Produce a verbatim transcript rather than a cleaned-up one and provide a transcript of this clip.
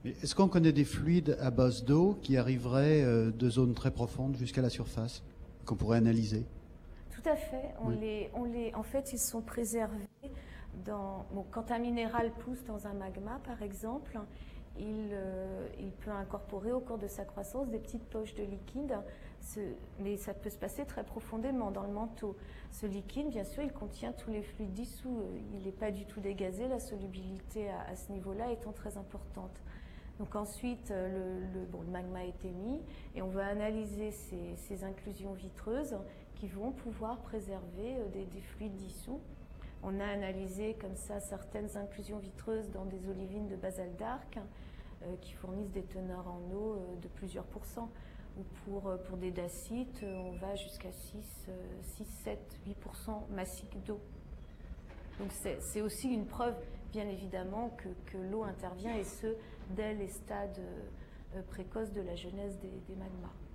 Mais est-ce qu'on connaît des fluides à base d'eau qui arriveraient euh, de zones très profondes jusqu'à la surface, qu'on pourrait analyser? Tout à fait. On Oui. les, on les, en fait, ils sont préservés dans. Bon, quand un minéral pousse dans un magma, par exemple, il, euh, il peut incorporer au cours de sa croissance des petites poches de liquide, ce, mais ça peut se passer très profondément dans le manteau. Ce liquide, bien sûr, il contient tous les fluides dissous. Il n'est pas du tout dégazé, la solubilité à, à ce niveau-là étant très importante. Donc ensuite, le, le, bon, le magma est émis et on va analyser ces, ces inclusions vitreuses qui vont pouvoir préserver des, des fluides dissous. On a analysé comme ça certaines inclusions vitreuses dans des olivines de basalte d'Arc euh, qui fournissent des teneurs en eau euh, de plusieurs pourcents. Ou pour, euh, pour des dacites, euh, on va jusqu'à six, sept, huit pour cent massique d'eau. Donc c'est aussi une preuve, bien évidemment, que, que l'eau intervient, et ce, dès les stades euh, précoces de la genèse des, des magmas.